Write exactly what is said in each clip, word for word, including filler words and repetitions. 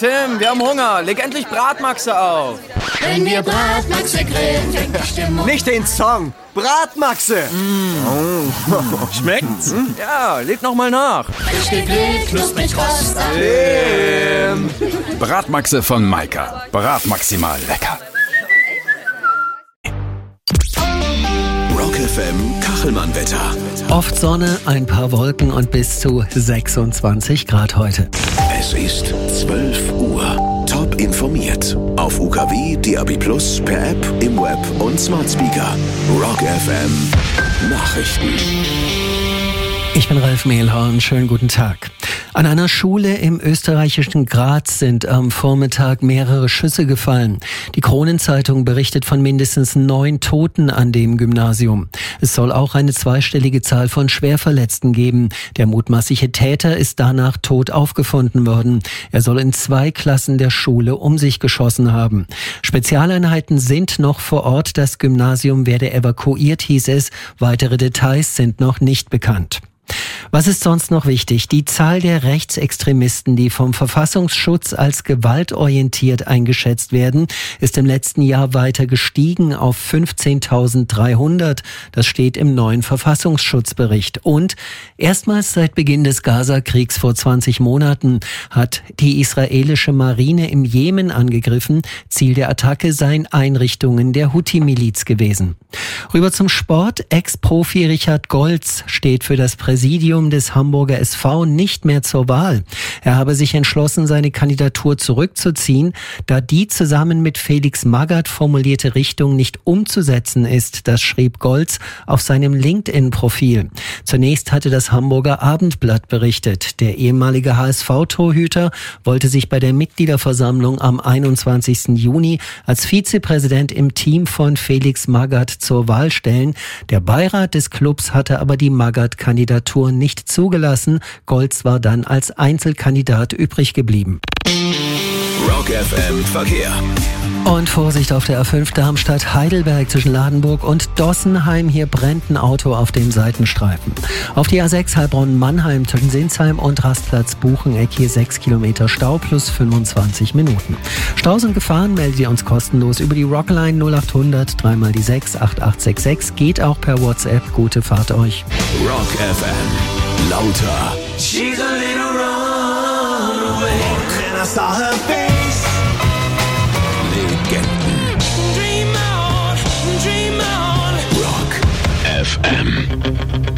Tim, wir haben Hunger. Leg endlich Bratmaxe auf. Wenn wir Bratmaxe grillen, fängt die Stimmung... Nicht den Song, Bratmaxe. Mm. Oh. Schmeckt's? Mm. Ja, leg noch mal nach. Frisch gegrillt, knusprig rost. Tim. Bratmaxe von Maika. Brat maximal lecker. Rock F M Kachelmann-Wetter. Oft Sonne, ein paar Wolken und bis zu sechsundzwanzig Grad heute. Es ist zwölf Uhr. Top informiert. Auf U K W, D A B plus, per App, im Web und Smart Speaker. Rock F M Nachrichten. Ich bin Ralf Mehlhorn, schönen guten Tag. An einer Schule im österreichischen Graz sind am Vormittag mehrere Schüsse gefallen. Die Kronenzeitung berichtet von mindestens neun Toten an dem Gymnasium. Es soll auch eine zweistellige Zahl von Schwerverletzten geben. Der mutmaßliche Täter ist danach tot aufgefunden worden. Er soll in zwei Klassen der Schule um sich geschossen haben. Spezialeinheiten sind noch vor Ort. Das Gymnasium werde evakuiert, hieß es. Weitere Details sind noch nicht bekannt. Was ist sonst noch wichtig? Die Zahl der Rechtsextremisten, die vom Verfassungsschutz als gewaltorientiert eingeschätzt werden, ist im letzten Jahr weiter gestiegen auf fünfzehntausenddreihundert. Das steht im neuen Verfassungsschutzbericht. Und erstmals seit Beginn des Gaza-Kriegs vor zwanzig Monaten hat die israelische Marine im Jemen angegriffen. Ziel der Attacke seien Einrichtungen der Houthi-Miliz gewesen. Rüber zum Sport. Ex-Profi Richard Goltz steht für das Präsidium des Hamburger S V nicht mehr zur Wahl. Er habe sich entschlossen, seine Kandidatur zurückzuziehen, da die zusammen mit Felix Magath formulierte Richtung nicht umzusetzen ist. Das schrieb Goltz auf seinem LinkedIn-Profil. Zunächst hatte das Hamburger Abendblatt berichtet. Der ehemalige H S V-Torhüter wollte sich bei der Mitgliederversammlung am einundzwanzigsten Juni als Vizepräsident im Team von Felix Magath zur Wahl stellen. Der Beirat des Clubs hatte aber die Magath-Kandidatur nicht zugelassen. Goltz war dann als Einzelkandidat übrig geblieben. Rock F M Verkehr. Und Vorsicht auf der A fünf Darmstadt-Heidelberg zwischen Ladenburg und Dossenheim. Hier brennt ein Auto auf dem Seitenstreifen. Auf die A sechs Heilbronn-Mannheim zwischen Sinsheim und Rastplatz Bucheneck. Hier sechs Kilometer Stau plus fünfundzwanzig Minuten. Staus und Gefahren meldet ihr uns kostenlos über die Rockline null acht hundert drei mal die sechs acht acht sechs sechs. Geht auch per WhatsApp. Gute Fahrt euch. Rock F M. Lauter. She's a little runaway. And I saw her face. Legenden. Dream on, dream on. Rock F M.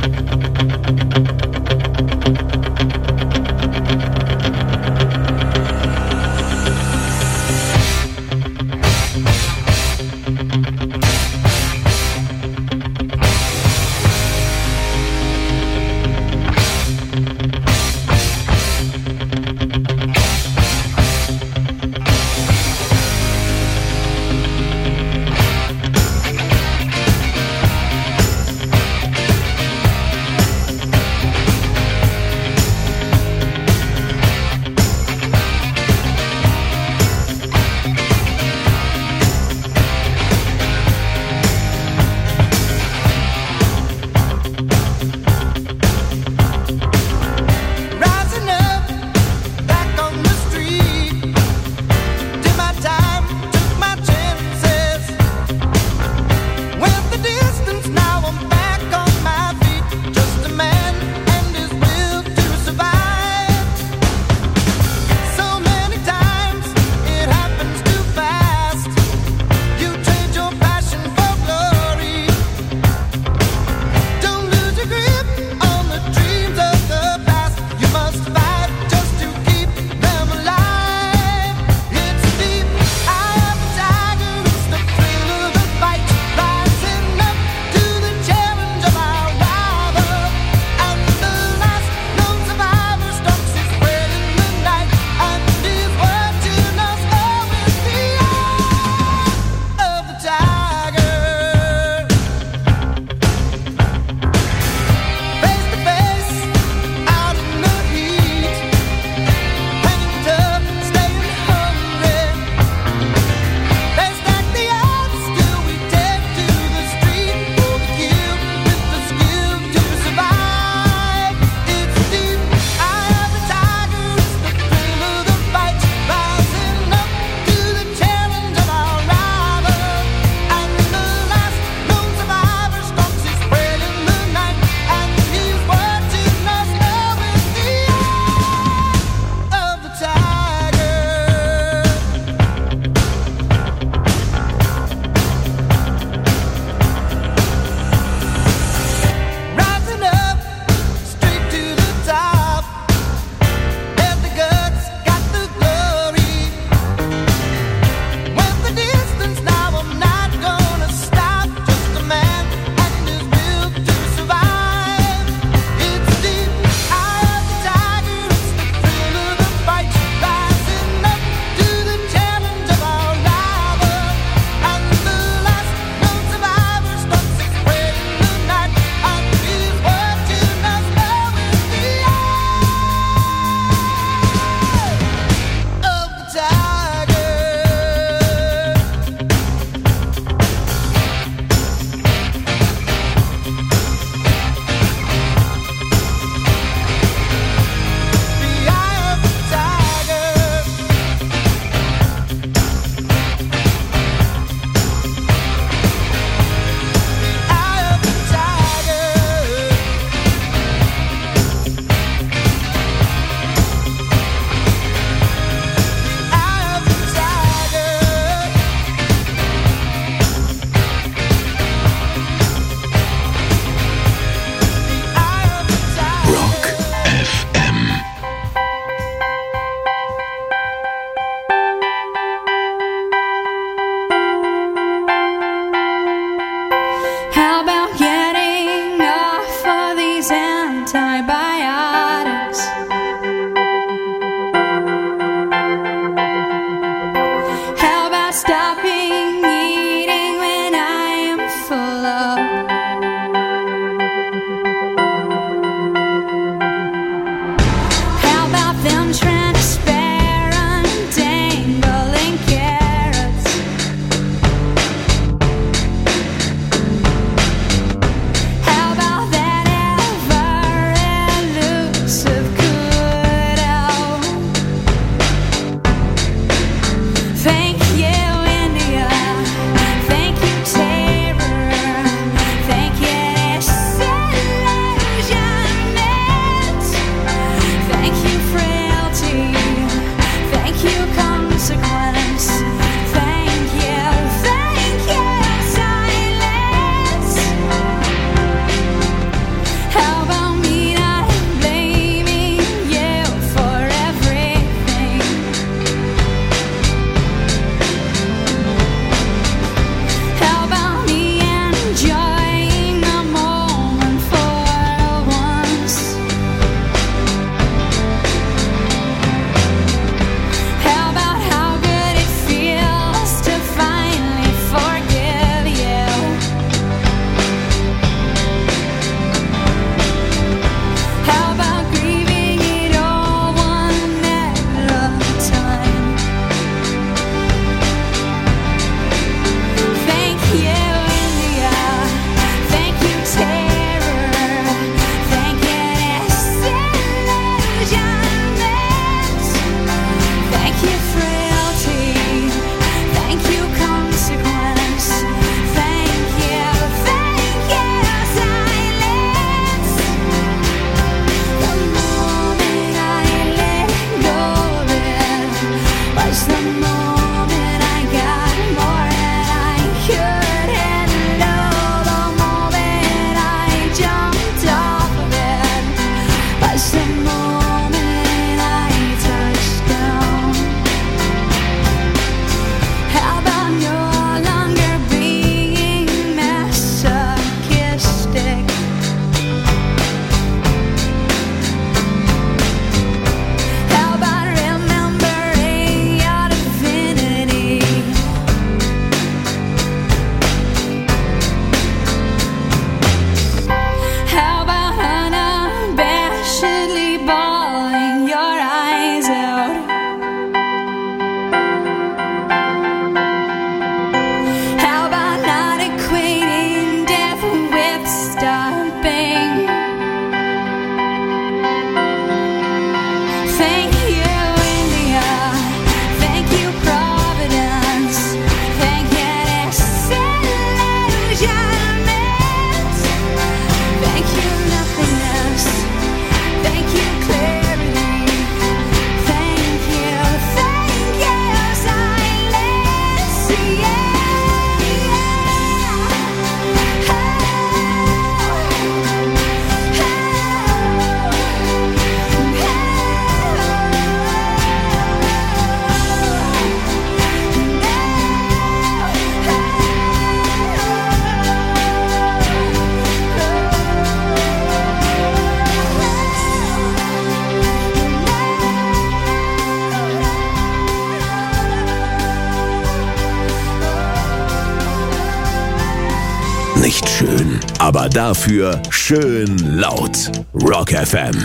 aber dafür schön laut. Rock F M.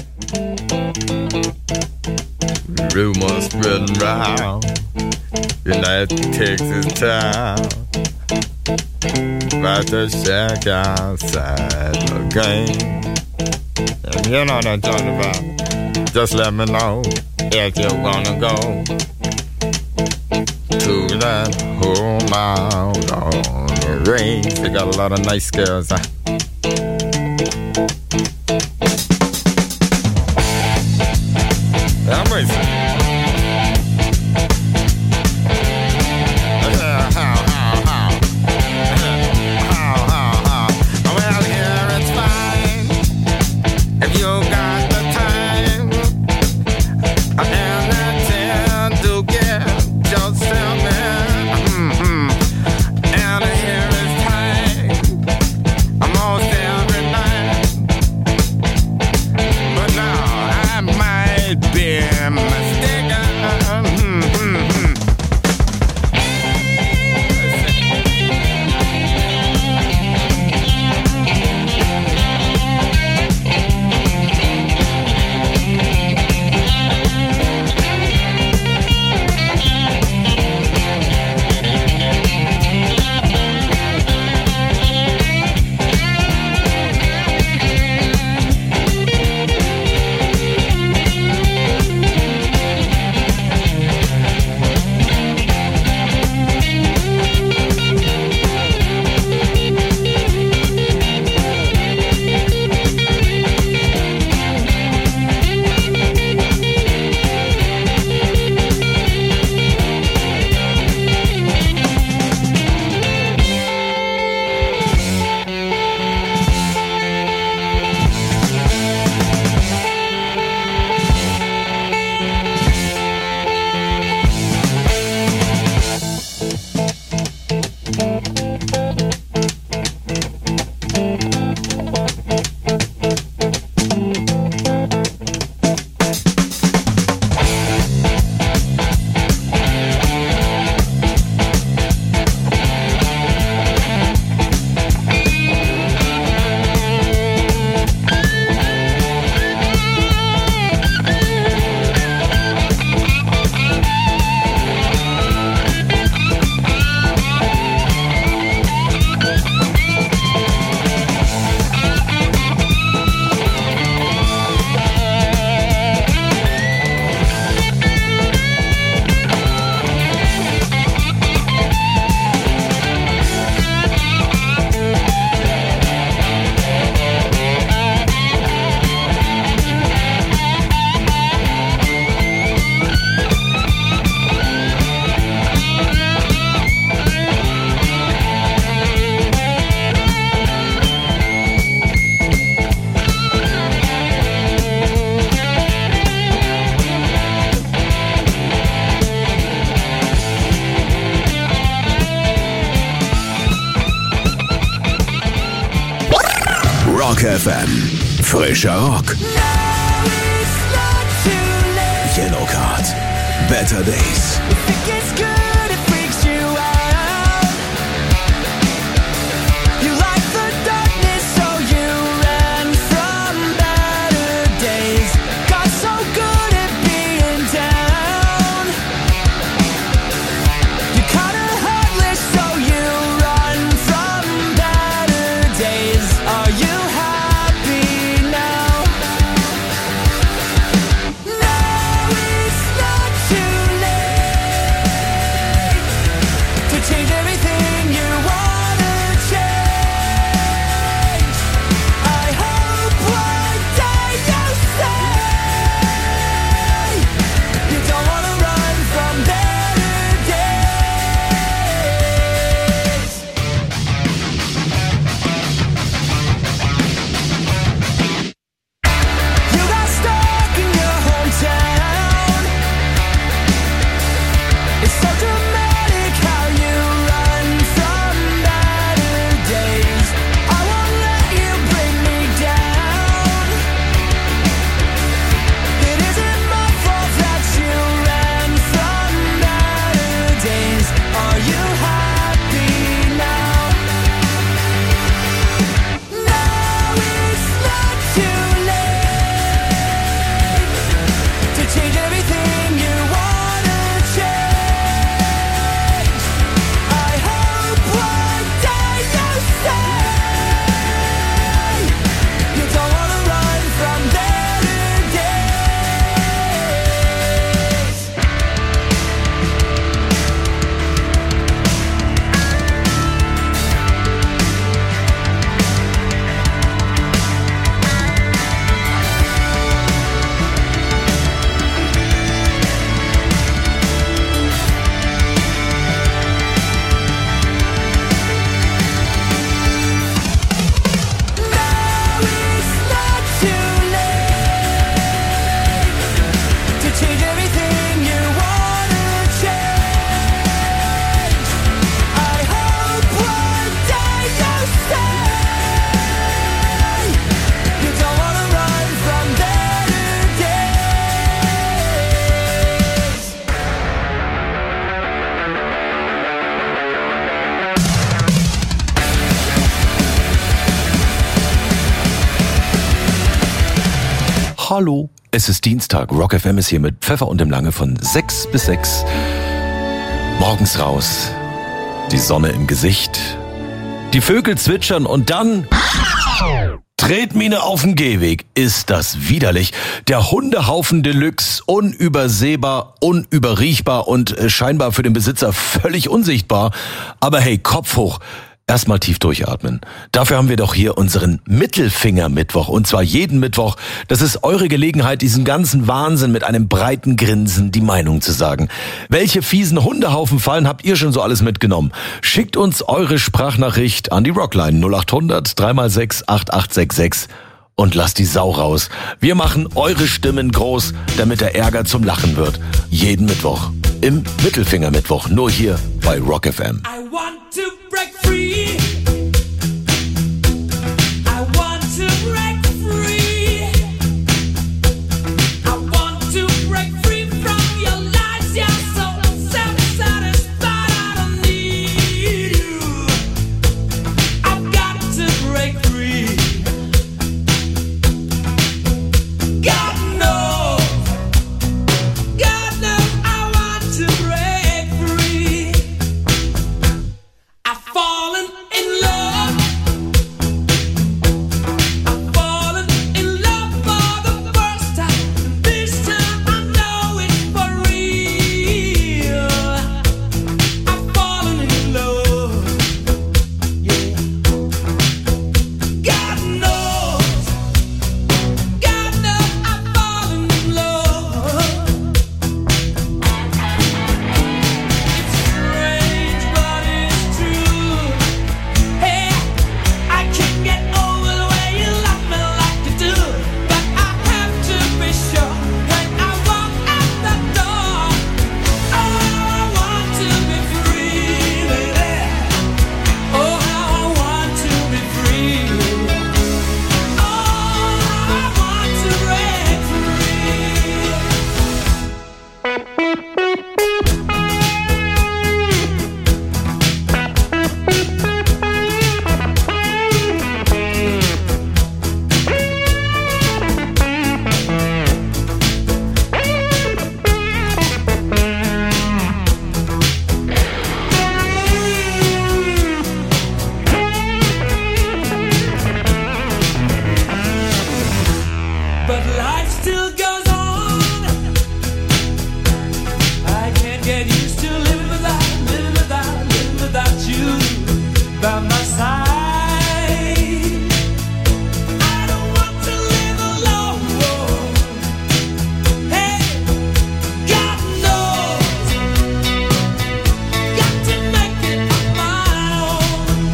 Rumors spreading round United Texas town about to shack outside the game. If you know what I'm talking about, just let me know if you wanna go to that home out on the range. They got a lot of nice girls. Huh? I'm racing. Rock F M. Frischer Rock. Yellowcard. Better Days. Hallo, es ist Dienstag. Rock F M ist hier mit Pfeffer und dem Lange von sechs bis sechs. Morgens raus, die Sonne im Gesicht, die Vögel zwitschern und dann... Tretmine auf dem Gehweg, ist das widerlich. Der Hundehaufen Deluxe, unübersehbar, unüberriechbar und scheinbar für den Besitzer völlig unsichtbar. Aber hey, Kopf hoch. Erstmal tief durchatmen. Dafür haben wir doch hier unseren Mittelfinger-Mittwoch. Und zwar jeden Mittwoch. Das ist eure Gelegenheit, diesen ganzen Wahnsinn mit einem breiten Grinsen die Meinung zu sagen. Welche fiesen Hundehaufenfallen habt ihr schon so alles mitgenommen? Schickt uns eure Sprachnachricht an die Rockline null acht hundert drei mal sechs acht acht sechs sechs und lasst die Sau raus. Wir machen eure Stimmen groß, damit der Ärger zum Lachen wird. Jeden Mittwoch. Im Mittelfinger-Mittwoch. Nur hier bei Rock F M. I want to break free. I want to break free. I want to break free from your lies. You're so self-satisfied. I don't need you. I've got to break free. God knows, God knows I want to break free. I've fallen in love. I've fallen in love for the first time. This time I know it's for real. I've fallen in love. Yeah. God knows, God knows I've fallen in love. It's strange, but it's true. Hey, I can't get over the way you love me like you do. But I have to be sure when I walk out the door. Oh, I want to be free, baby. Oh, how I want to be free. Oh, I want to break free. But life still goes on. I can't get used to living without, living without, living without you by my side. I don't want to live alone. Hey, God knows, got to make it on my own.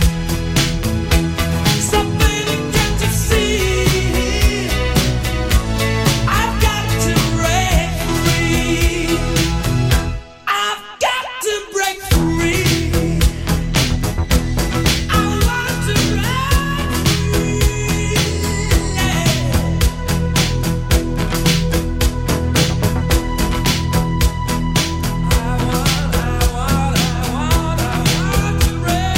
So baby, can't you see? I've got to break free. I've got to break free. I want to break free. I want, I want, I want, I want to break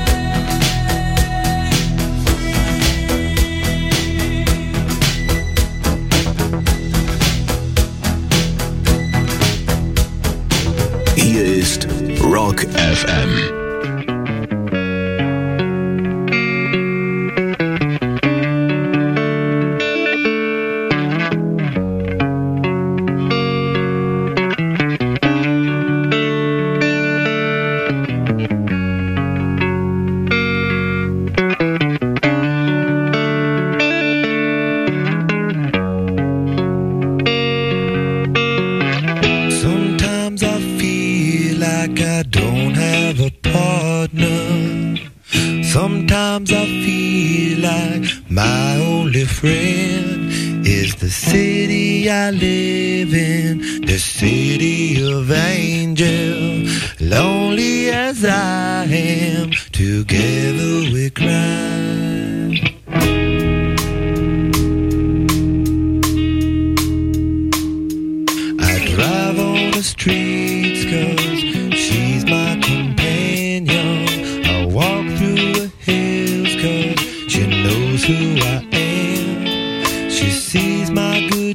Hier ist Rock F M. Sometimes I feel like I don't have a partner. Sometimes I feel like my only friend is the city I live in, the city of angels. Lonely as I am, together we cry. Drive on the streets cause she's my companion. I walk through the hills cause she knows who I am. She sees my good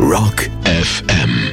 Rock F M.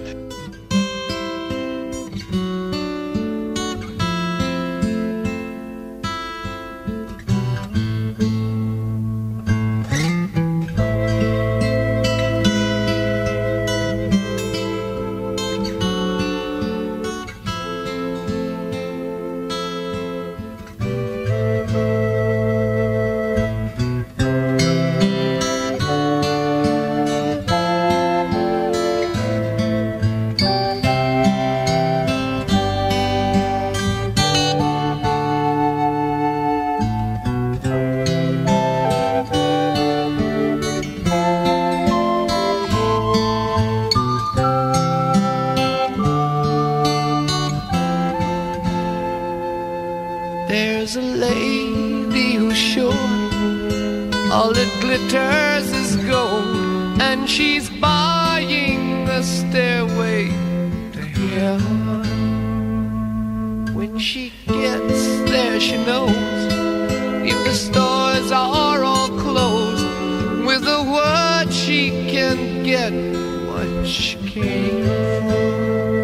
There's a lady who's sure all that glitters is gold, and she's buying a stairway to heaven. When she gets there, she knows if the stores are all closed, with a word she can get what she came for.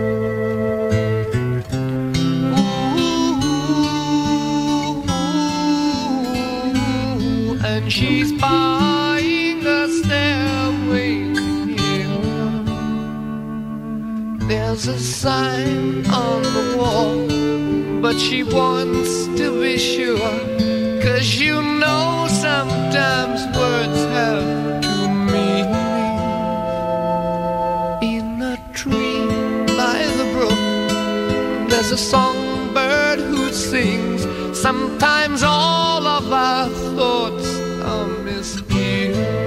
And she's buying a stairway here. There's a sign on the wall, but she wants to be sure, 'cause you know sometimes words have two meanings. In a tree by the brook, there's a songbird who sings. Sometimes all of our thoughts are misgiven.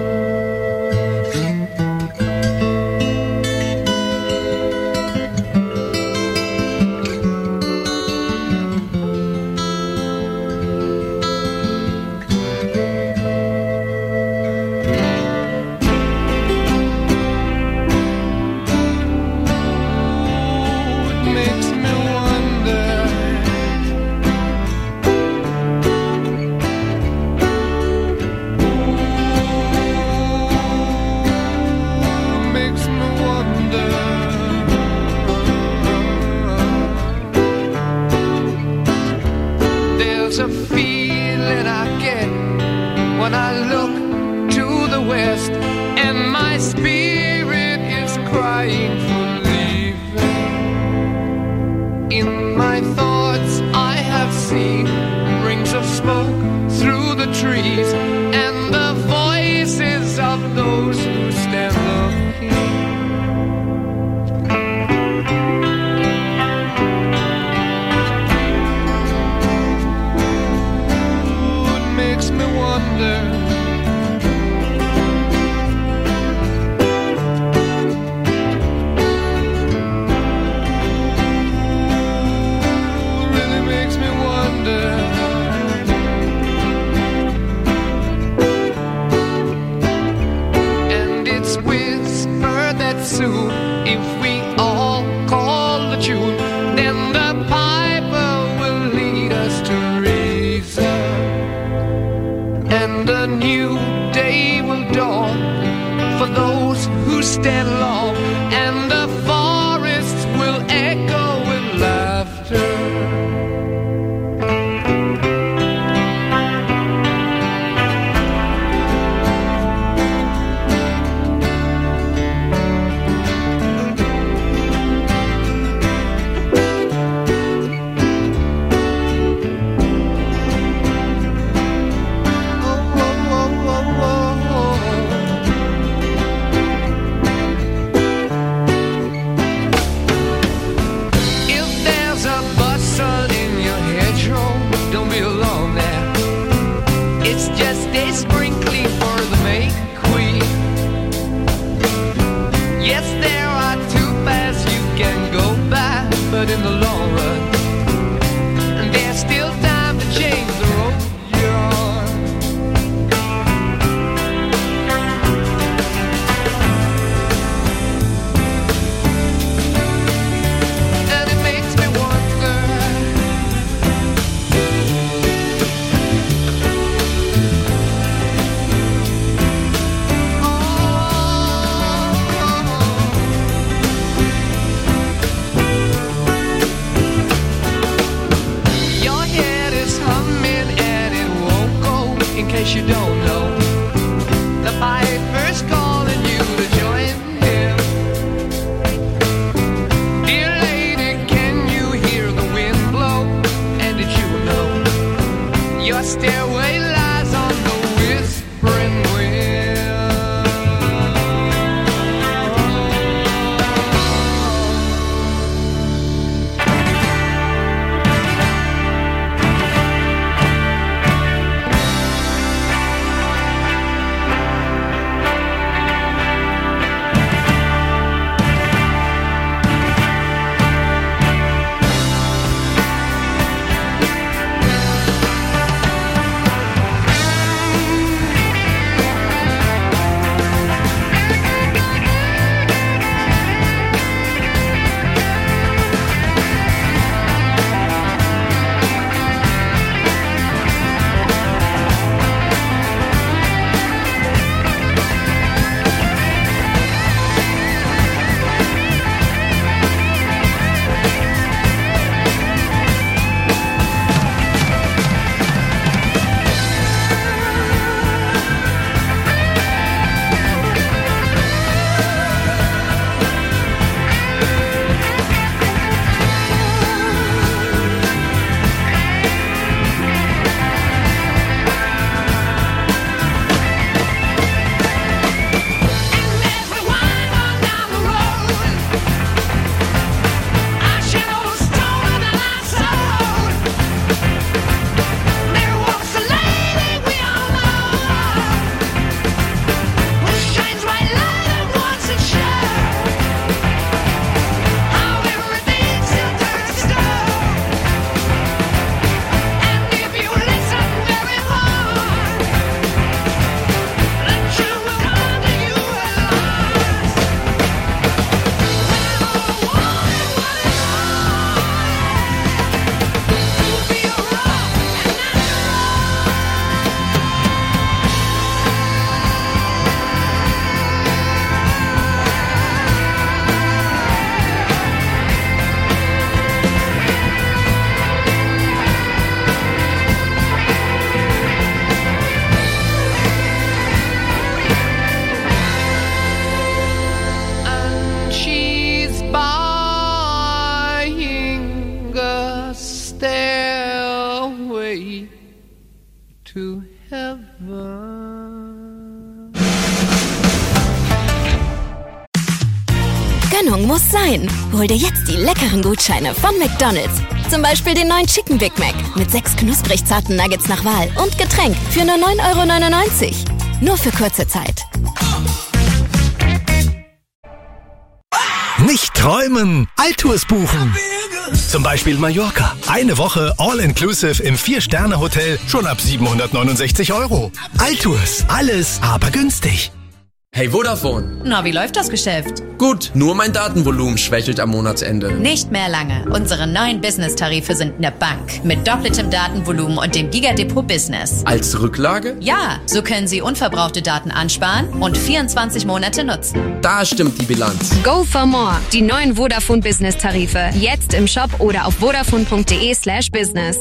A feeling I get when I look to the west, and my spirit is crying for leaving. In my thoughts I have seen rings of smoke through the trees, and the voices of those who stand looking. Soon, if we all call the tune, then the piper will lead us to reason, and a new day will dawn for those who stand long, and the forests will echo with laughter. In the long run, and there's still time to change the road you're on. And it makes me wonder, oh, Gönnung muss sein. Hol dir jetzt die leckeren Gutscheine von McDonald's. Zum Beispiel den neuen Chicken Big Mac mit sechs knusprig zarten Nuggets nach Wahl und Getränk für nur neun Euro neunundneunzig. Nur für kurze Zeit. Nicht träumen, Altours buchen. Zum Beispiel Mallorca. Eine Woche All-Inclusive im vier-Sterne-Hotel schon ab siebenhundertneunundsechzig Euro. Altours, alles aber günstig. Hey Vodafone. Na, wie läuft das Geschäft? Gut, nur mein Datenvolumen schwächelt am Monatsende. Nicht mehr lange. Unsere neuen Business-Tarife sind eine Bank. Mit doppeltem Datenvolumen und dem Gigadepot Business. Als Rücklage? Ja, so können Sie unverbrauchte Daten ansparen und vierundzwanzig Monate nutzen. Da stimmt die Bilanz. Go for more. Die neuen Vodafone Business-Tarife. Jetzt im Shop oder auf vodafone.de slash business.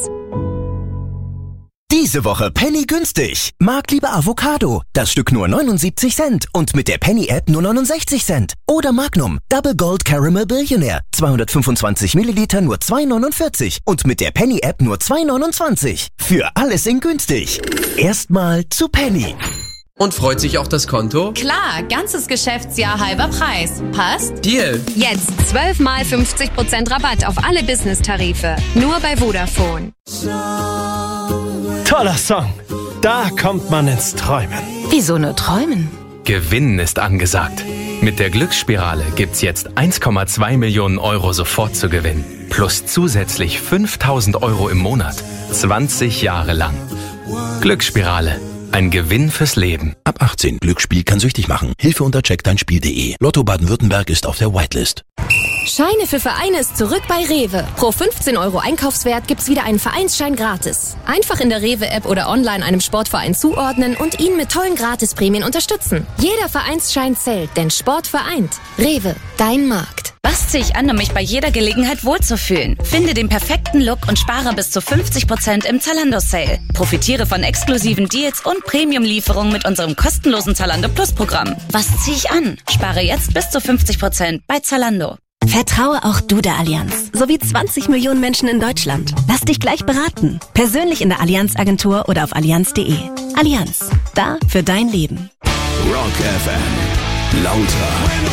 Diese Woche Penny günstig. Markliebe Avocado. Das Stück nur neunundsiebzig Cent und mit der Penny-App nur neunundsechzig Cent. Oder Magnum Double Gold Caramel Billionaire. zweihundertfünfundzwanzig Milliliter nur zwei neunundvierzig und mit der Penny-App nur zwei neunundzwanzig. Für alles in günstig. Erstmal zu Penny. Und freut sich auch das Konto? Klar, ganzes Geschäftsjahr halber Preis. Passt? Deal. Jetzt zwölf mal fünfzig Prozent Rabatt auf alle Business-Tarife. Nur bei Vodafone. Toller Song. Da kommt man ins Träumen. Wieso nur träumen? Gewinnen ist angesagt. Mit der Glücksspirale gibt's jetzt eins Komma zwei Millionen Euro sofort zu gewinnen. Plus zusätzlich fünftausend Euro im Monat. zwanzig Jahre lang. Glücksspirale. Ein Gewinn fürs Leben. Ab achtzehn. Glücksspiel kann süchtig machen. Hilfe unter check dein spiel punkt de. Lotto Baden-Württemberg ist auf der Whitelist. Scheine für Vereine ist zurück bei Rewe. Pro fünfzehn Euro Einkaufswert gibt's wieder einen Vereinsschein gratis. Einfach in der Rewe-App oder online einem Sportverein zuordnen und ihn mit tollen Gratisprämien unterstützen. Jeder Vereinsschein zählt, denn Sport vereint. Rewe, dein Markt. Was ziehe ich an, um mich bei jeder Gelegenheit wohlzufühlen? Finde den perfekten Look und spare bis zu fünfzig Prozent im Zalando-Sale. Profitiere von exklusiven Deals und Premium-Lieferungen mit unserem kostenlosen Zalando Plus-Programm. Was ziehe ich an? Spare jetzt bis zu fünfzig Prozent bei Zalando. Vertraue auch du der Allianz, sowie zwanzig Millionen Menschen in Deutschland. Lass dich gleich beraten. Persönlich in der Allianz-Agentur oder auf allianz punkt de. Allianz, da für dein Leben. Rock F M. Lauter.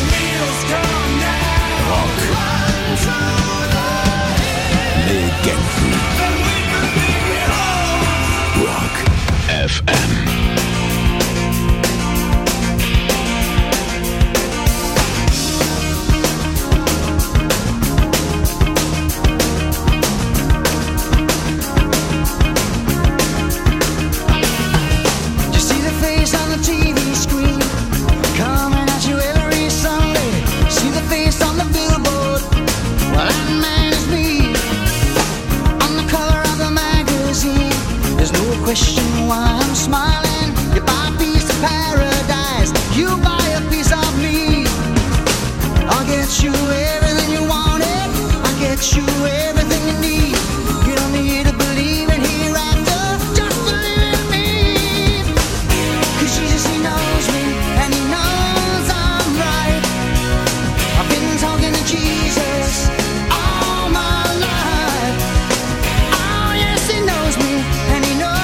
Rock. Legenden. Rock F M. Question why I'm smiling. You buy a piece of paradise, you buy a piece of me. I'll get you everything you wanted, I'll get you everything you need. You don't need to believe in hereafter, just believe in me. Cause Jesus, he knows me, and he knows I'm right. I've been talking to Jesus all my life. Oh yes, he knows me, and he knows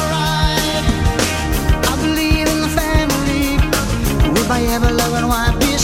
ever loving wife.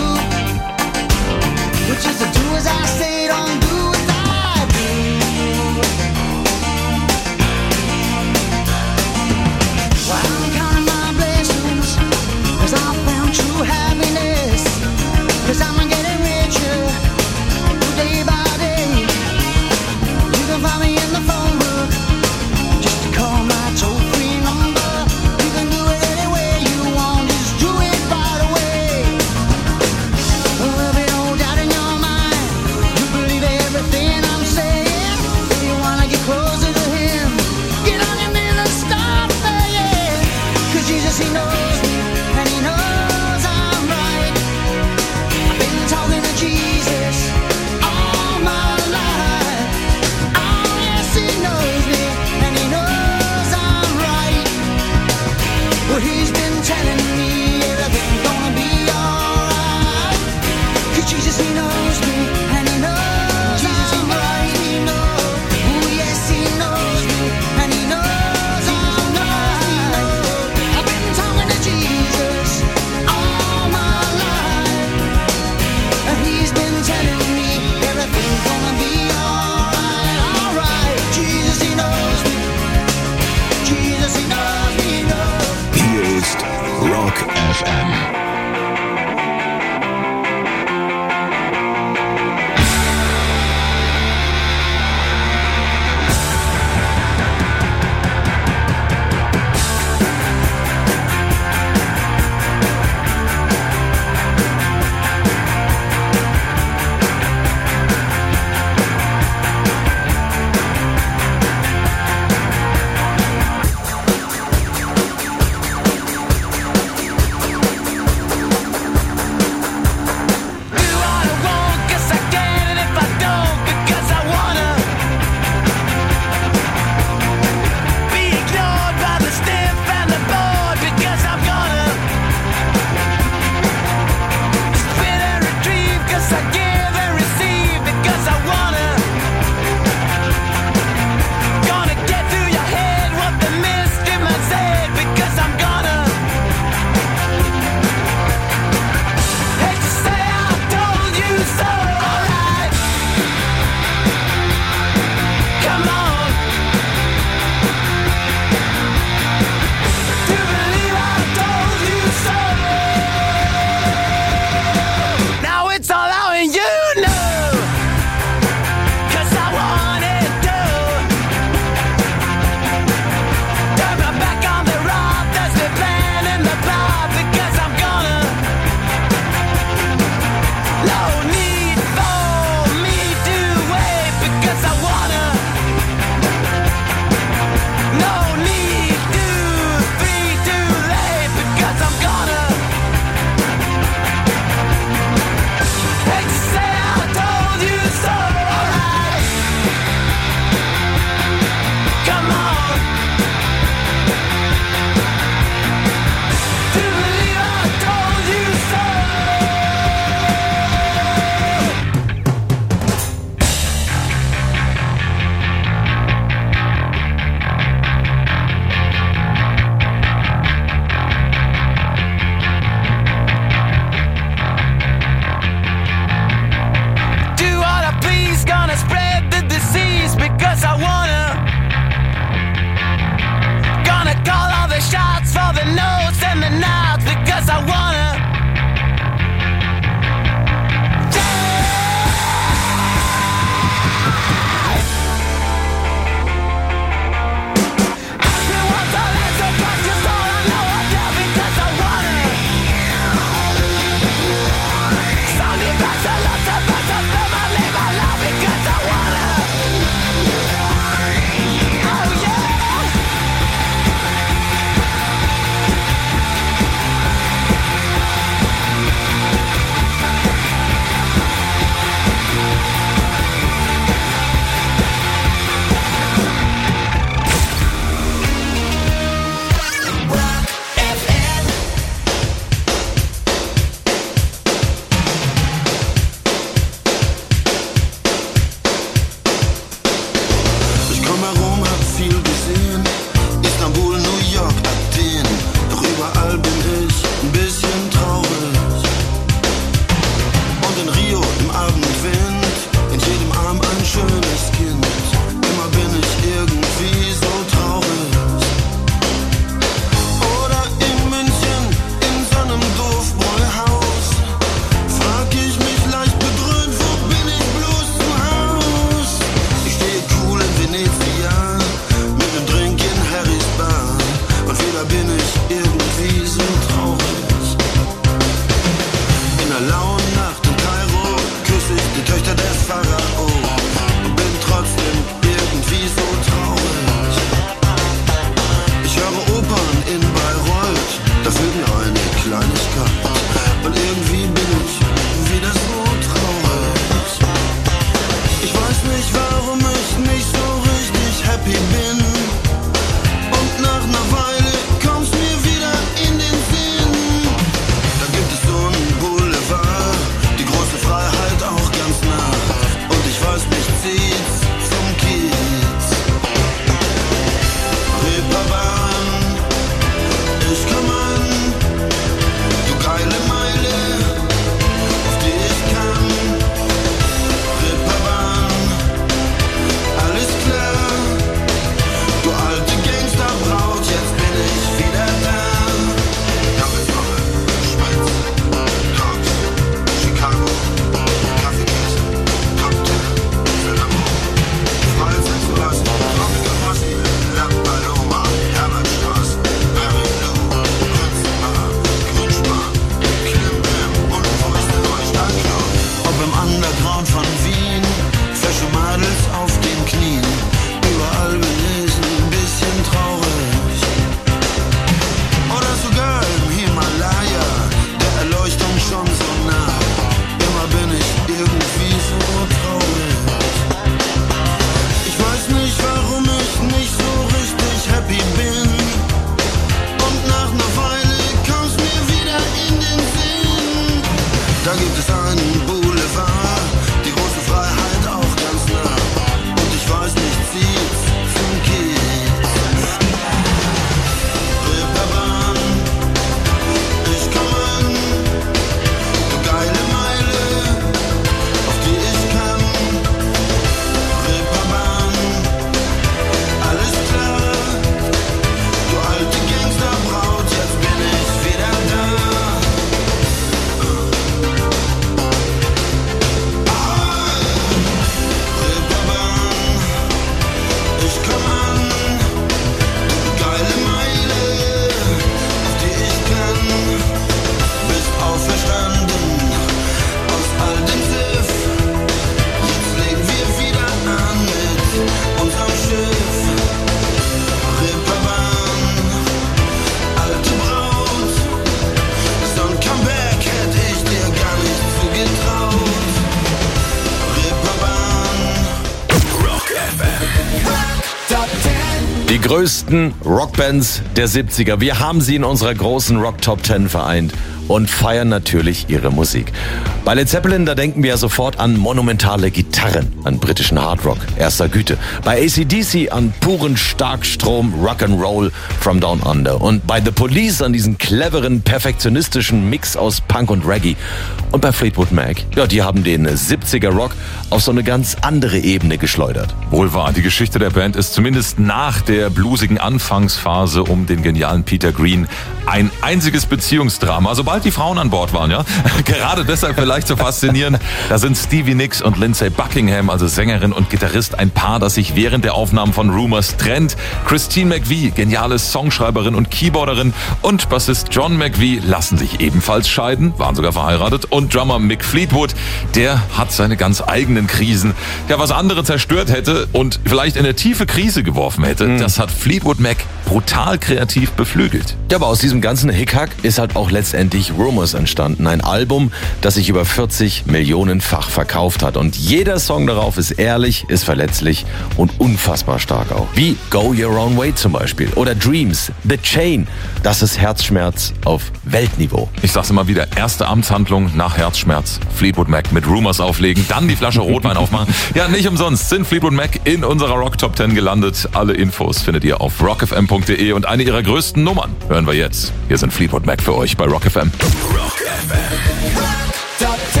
Die größten Rockbands der siebziger. Wir haben sie in unserer großen Rock Top Ten vereint und feiern natürlich ihre Musik. Bei Led Zeppelin, da denken wir ja sofort an monumentale Gitarren, an britischen Hardrock erster Güte. Bei A C D C an puren Starkstrom Rock'n'Roll from Down Under. Und bei The Police an diesen cleveren, perfektionistischen Mix aus Punk und Reggae. Und bei Fleetwood Mac, ja, die haben den siebziger Rock auf so eine ganz andere Ebene geschleudert. Wohl wahr, die Geschichte der Band ist zumindest nach der bluesigen Anfangsphase um den genialen Peter Green ein einziges Beziehungsdrama, sobald die Frauen an Bord waren, ja. Gerade deshalb vielleicht so faszinierend. Da sind Stevie Nicks und Lindsey Buckingham, also Sängerin und Gitarrist, ein Paar, das sich während der Aufnahmen von Rumours trennt. Christine McVie, geniale Songschreiberin und Keyboarderin, und Bassist John McVie lassen sich ebenfalls scheiden, waren sogar verheiratet. Und Drummer Mick Fleetwood, der hat seine ganz eigenen Krisen. Ja, was andere zerstört hätte und vielleicht in eine tiefe Krise geworfen hätte, mhm. das hat Fleetwood Mac brutal kreativ beflügelt. Ja, aber aus diesem ganzen Hickhack ist halt auch letztendlich Rumours entstanden. Ein Album, das sich über vierzig Millionenfach verkauft hat. Und jeder Song darauf ist ehrlich, ist verletzlich und unfassbar stark auch. Wie Go Your Own Way zum Beispiel. Oder Dreams, The Chain. Das ist Herzschmerz auf Weltniveau. Ich sag's immer wieder, erste Amtshandlung nach Herzschmerz. Fleetwood Mac mit Rumours auflegen, dann die Flasche Rotwein aufmachen. Ja, nicht umsonst sind Fleetwood Mac in unserer Rock Top Ten gelandet. Alle Infos findet ihr auf rock f m punkt d e und eine ihrer größten Nummern hören wir jetzt. Hier sind Fleetwood Mac für euch bei Rock F M. Rock F M. Top ten.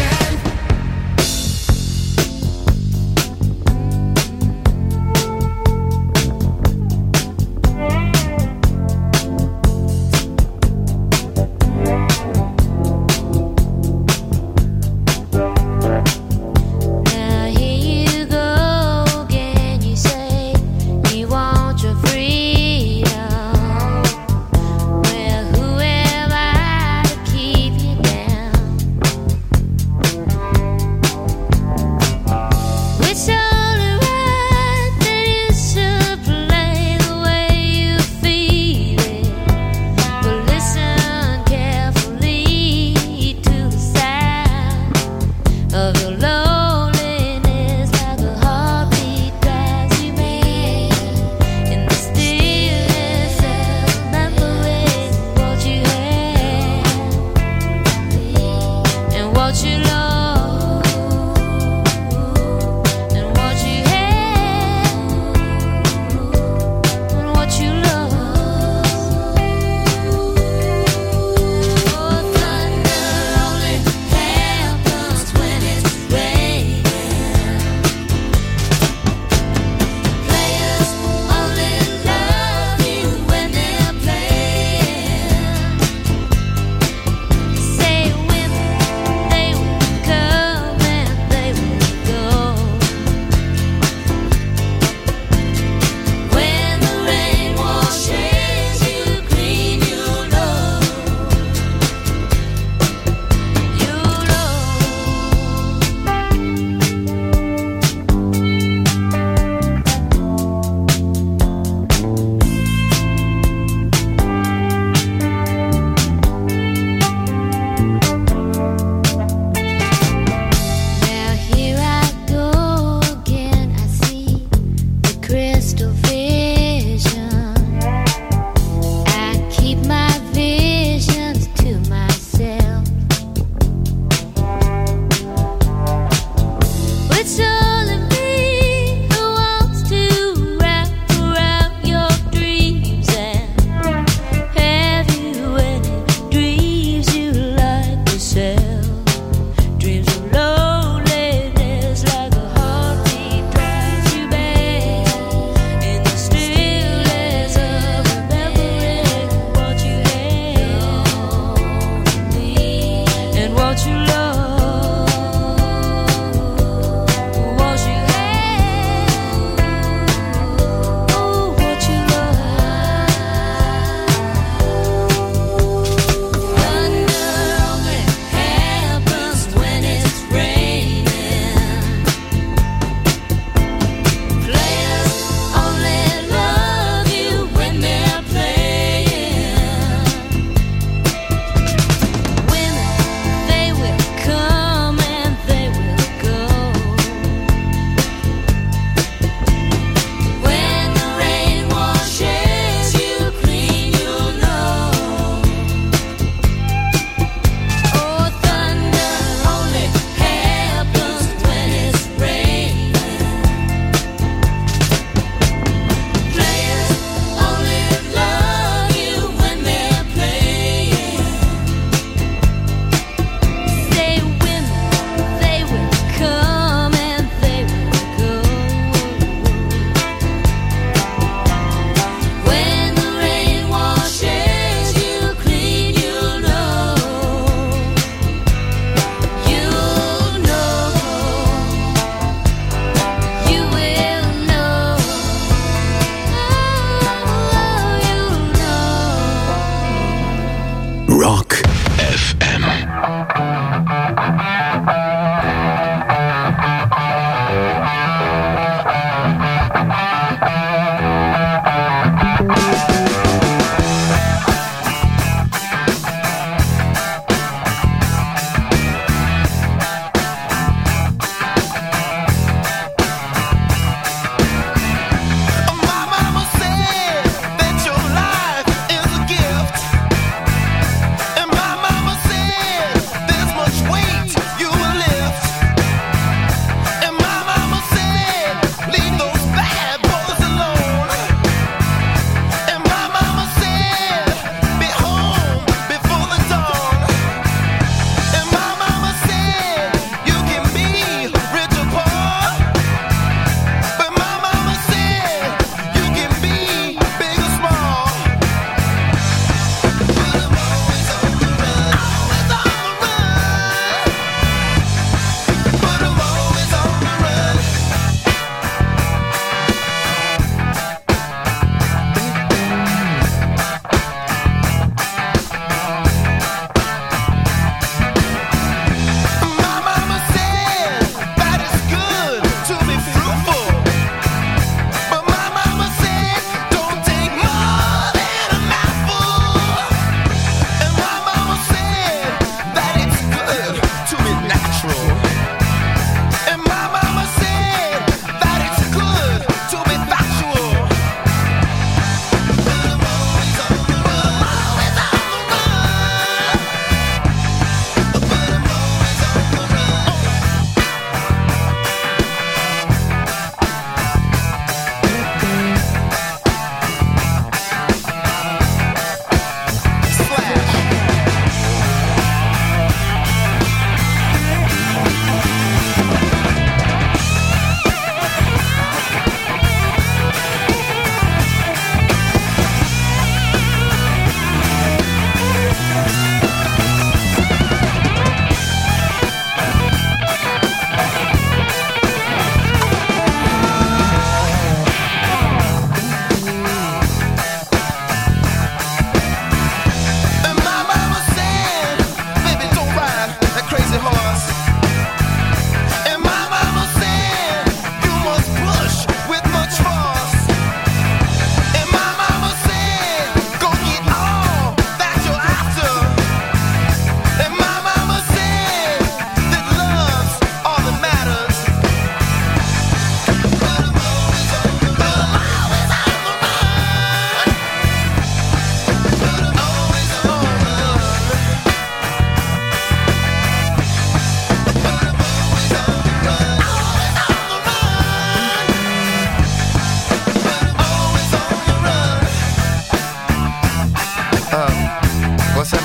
Well, who am I to keep you down?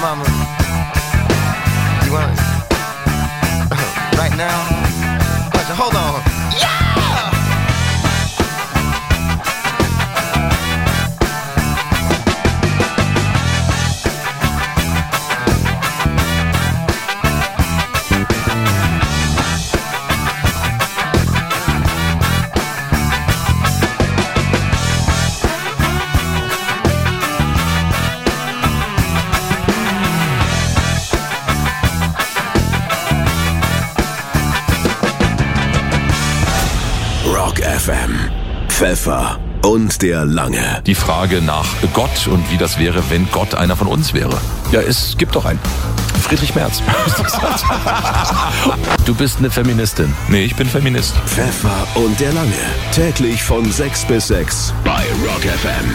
mama. You want it? Right now? Hold on. Yeah! Rock F M. Pfeffer und der Lange. Die Frage nach Gott und wie das wäre, wenn Gott einer von uns wäre. Ja, es gibt doch einen. Friedrich Merz. Du bist eine Feministin. Nee, ich bin Feminist. Pfeffer und der Lange. Täglich von sechs bis sechs bei Rock F M.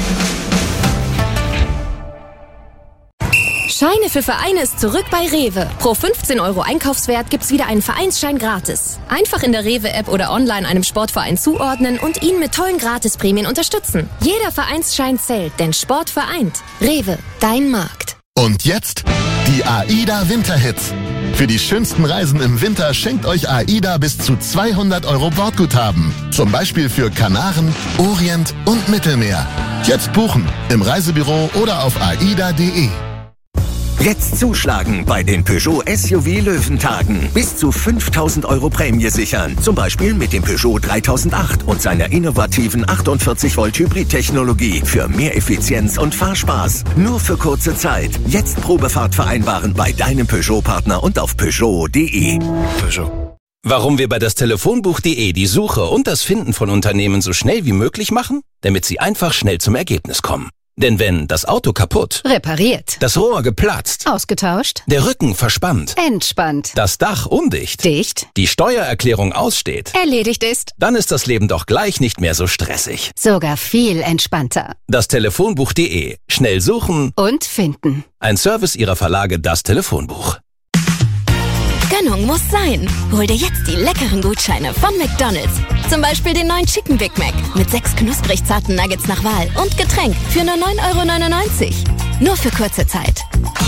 Scheine für Vereine ist zurück bei Rewe. Pro fünfzehn Euro Einkaufswert gibt's wieder einen Vereinsschein gratis. Einfach in der Rewe-App oder online einem Sportverein zuordnen und ihn mit tollen Gratisprämien unterstützen. Jeder Vereinsschein zählt, denn Sport vereint. Rewe, dein Markt. Und jetzt die AIDA Winterhits. Für die schönsten Reisen im Winter schenkt euch AIDA bis zu zweihundert Euro Bordguthaben. Zum Beispiel für Kanaren, Orient und Mittelmeer. Jetzt buchen im Reisebüro oder auf aida punkt de. Jetzt zuschlagen bei den Peugeot S U V Löwentagen. Bis zu fünftausend Euro Prämie sichern. Zum Beispiel mit dem Peugeot dreitausendacht und seiner innovativen achtundvierzig Volt Hybrid-Technologie für mehr Effizienz und Fahrspaß. Nur für kurze Zeit. Jetzt Probefahrt vereinbaren bei deinem Peugeot-Partner und auf peugeot punkt de. Peugeot. Warum wir bei das Telefonbuch punkt de die Suche und das Finden von Unternehmen so schnell wie möglich machen? Damit sie einfach schnell zum Ergebnis kommen. Denn wenn das Auto kaputt, Repariert. das Rohr geplatzt, Ausgetauscht. der Rücken verspannt, Entspannt. das Dach undicht, Dicht. die Steuererklärung aussteht, Erledigt ist. dann ist das Leben doch gleich nicht mehr so stressig. Sogar viel entspannter. Das Telefonbuch punkt de. Schnell suchen Und finden. Ein Service Ihrer Verlage Das Telefonbuch. Gönnung muss sein. Hol dir jetzt die leckeren Gutscheine von McDonald's. Zum Beispiel den neuen Chicken Big Mac mit sechs knusprig zarten Nuggets nach Wahl und Getränk für nur neun Euro neunundneunzig. Nur für kurze Zeit.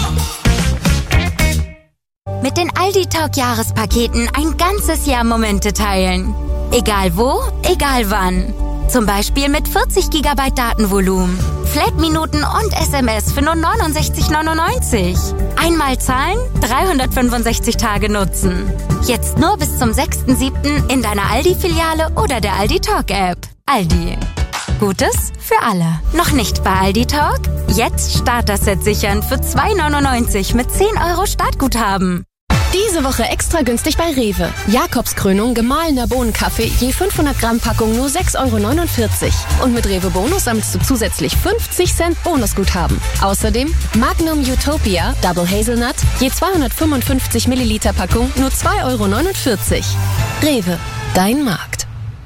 Mit den Aldi Talk Jahrespaketen ein ganzes Jahr Momente teilen. Egal wo, egal wann. Zum Beispiel mit vierzig Gigabyte Datenvolumen, Flat-Minuten und S M S für nur neunundsechzig neunundneunzig. Einmal zahlen, dreihundertfünfundsechzig Tage nutzen. Jetzt nur bis zum sechsten siebten in deiner Aldi-Filiale oder der Aldi Talk App. Aldi. Gutes für alle. Noch nicht bei Aldi Talk? Jetzt Starter-Set sichern für zwei neunundneunzig mit zehn Euro Startguthaben. Diese Woche extra günstig bei Rewe. Jakobskrönung gemahlener Bohnenkaffee je fünfhundert Gramm Packung nur sechs Euro neunundvierzig. Und mit Rewe Bonus sammelst du zusätzlich fünfzig Cent Bonusguthaben. Außerdem Magnum Utopia Double Hazelnut je zweihundertfünfundfünfzig Milliliter Packung nur zwei Euro neunundvierzig. Rewe, dein Markt.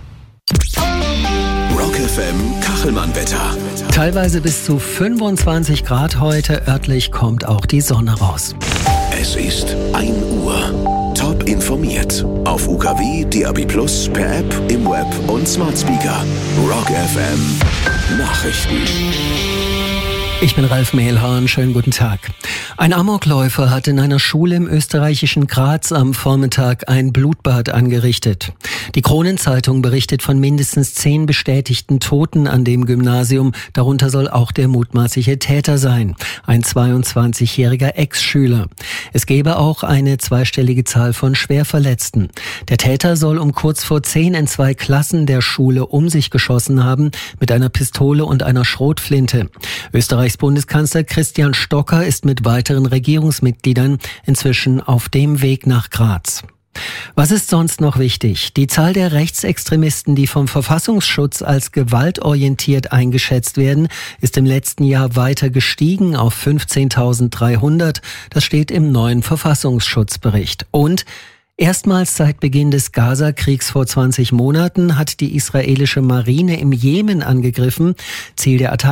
Rock F M Kachelmann-Wetter. Teilweise bis zu fünfundzwanzig Grad heute. Örtlich kommt auch die Sonne raus. Es ist ein Uhr. Top informiert. Auf U K W, D A B Plus, per App, im Web und Smart Speaker. Rock F M Nachrichten. Ich bin Ralf Mehlhorn, schönen guten Tag. Ein Amokläufer hat in einer Schule im österreichischen Graz am Vormittag ein Blutbad angerichtet. Die Kronenzeitung berichtet von mindestens zehn bestätigten Toten an dem Gymnasium. Darunter soll auch der mutmaßliche Täter sein, ein zweiundzwanzigjähriger Ex-Schüler. Es gäbe auch eine zweistellige Zahl von Schwerverletzten. Der Täter soll um kurz vor zehn in zwei Klassen der Schule um sich geschossen haben, mit einer Pistole und einer Schrotflinte. Österreichs Bundeskanzler Christian Stocker ist mit weiteren Regierungsmitgliedern inzwischen auf dem Weg nach Graz. Was ist sonst noch wichtig? Die Zahl der Rechtsextremisten, die vom Verfassungsschutz als gewaltorientiert eingeschätzt werden, ist im letzten Jahr weiter gestiegen auf fünfzehntausenddreihundert. Das steht im neuen Verfassungsschutzbericht. Und erstmals seit Beginn des Gaza-Kriegs vor zwanzig Monaten hat die israelische Marine im Jemen angegriffen. Ziel der Attacke